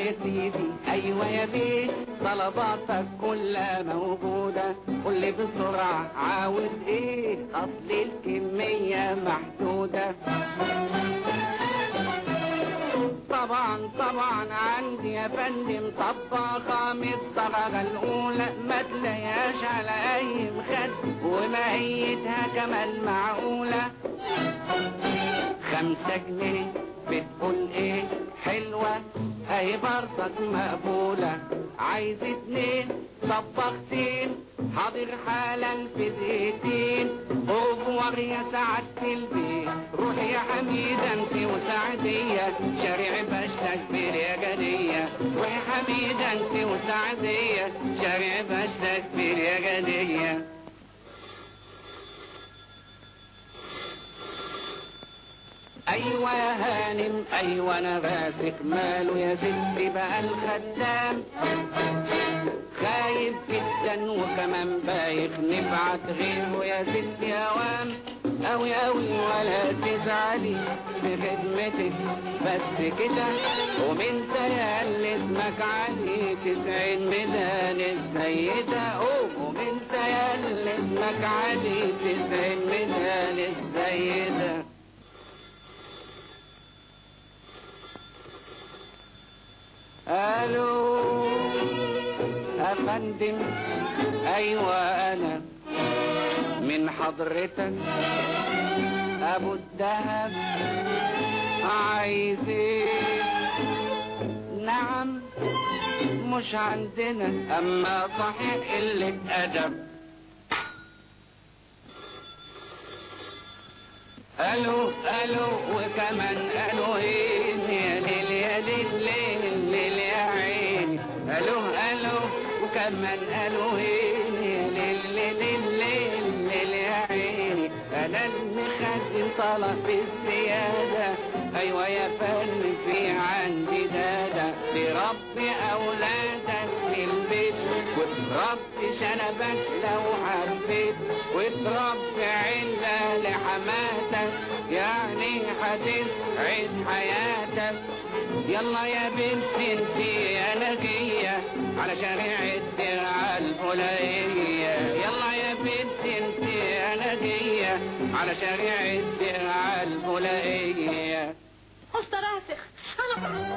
يا سيدي ايوه يا بيه، طلباتك كلها موجودة، قول لي بسرعة عاوز ايه، اصل الكمية محدودة. طبعا عندي يا فندم طباخة من الدرجة الأولى، ما تلاقيهاش على أي مخد، وماهيتها كمان معقولة. 5 جنيه بتقول ايه حلوة، اهي برضك مقبولة. عايز 2 طبختين، حاضر حالا في دقيقتين. اوفر يا سعادة البيت، روح يا حميدة انت وسعدية، شارع بشتك برياجانية. روح يا حميدة انت وسعدية، شارع بشتك برياجانية. ايوه يا هانم ايوه انا راسك، ماله يا ستي بقى الخدام، خايف جدا وكمان بايخ، نبعت غيره يا ستي اوام. اوي ولا تزعلي في خدمتك بس كده، ومن اللي اسمك علي 90 ميدان السيدة. ومن اللي اسمك علي 90 ميدان السيدة. الو يا فندم، ايوه انا من حضرتك ابو الدهب، عايز ايه؟ نعم مش عندنا، اما صحيح قلة ادب. الو وكمان الو ايه، يا ليل يا ليل يا عيني. الو وكمان الو ايه، يا ليل يا عيني. انا المخدم طلب الزيادة، ايوه يا فندم في عندي دادة، تربي اولادك في البيت، وتربي شنبك لو حبيت، وتربي عيلة لحماتك، يعني هتسعد حياتك. يلا يا بنتي انتي يا نجية على شارع الدرع الفلانية. يلا يا بنتي انتي يا نجية على شارع الدرع الفلانية. أسطى راسخ،